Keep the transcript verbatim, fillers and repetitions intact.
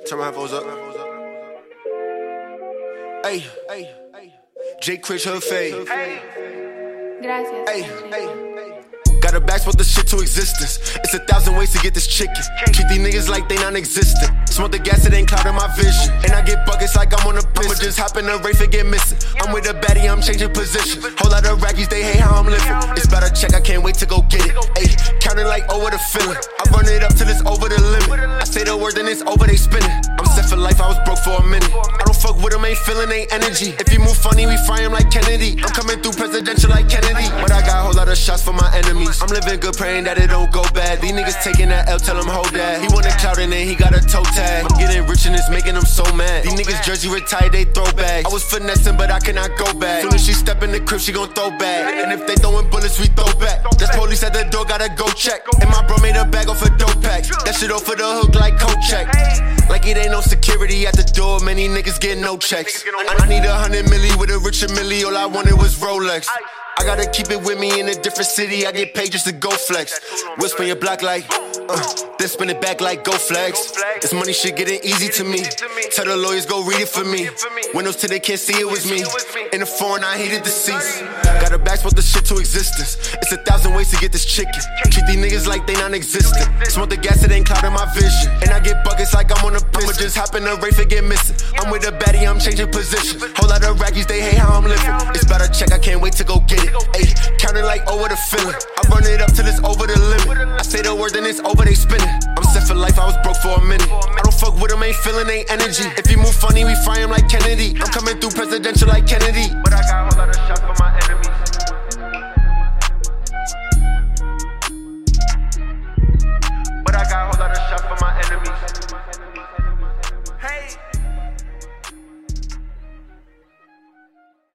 Turn my headphones up. Hey, hey, hey. Jake Critch, her fade. Gracias. Hey, hey. Got a backspot the shit to existence. It's a thousand ways to get this chicken. Treat these niggas like they non-existent. Smoke the gas, it ain't clouding my vision. And I get buckets like I'm on a piss. I'ma just hop in the race and get missing. I'm with a baddie, I'm changing position. Whole lot of rackies, they hate how I'm living. It's about a check, I can't wait to go get it. Ayy, counting like, oh, what a feeling. I run it up till it's over the limit. I say the word, then it's over, they spinning. I'm set for life, I was broke for a minute. I don't fuck with them, ain't feeling they energy. If you move funny, we fry him like Kennedy. I'm coming through presidential like Kennedy. But I got a whole lot of shots for my enemies. I'm living good, praying that it don't go bad. These niggas taking that L, tell him hold that. He want a clout and then he got a toe tag. I'm getting rich and it's making them so mad. These niggas jersey retired, they throwbacks. I was finessing, but I cannot go back. Soon as she step in the crib, she gon' throw back. And if they throwing bullets, we throw back. That's police at the door, gotta go check. And my bro made a bag off a dope pack. That shit off for the hook like coat check. Like it ain't no security at the door, many niggas get no checks. I, I need a hundred milli with a richer milli, all I wanted was Rolex. I gotta keep it with me in a different city, I get paid just to go flex. We'll spin your block like, uh, then spin it back like go flex. This money shit getting easy to me. Tell the lawyers go read it for me. Windows till they can't see it was me. In the foreign I heated the seats. Got a backspot the shit to existence. It's a thousand ways to get this chicken. Treat these niggas like they non-existent. Smoke the gas, it ain't clouding my vision. And I get buckets like I'm on a piss. I'ma just hop in the race and get missing. I'm with a baddie, I'm changing position. Whole lot of rackies, they hate how I'm living. It's about a check, I can't wait to go get it. Ayy, counting like, oh, what a feeling. I run it up till it's over the limit. I say the word, then it's over, they spinning. I'm set for life, I was broke for a minute. I don't fuck with them, ain't feeling they energy. If you move funny, we fry him like Kennedy. I'm coming through presidential like Kennedy. But I got a whole lot of shots for my enemies.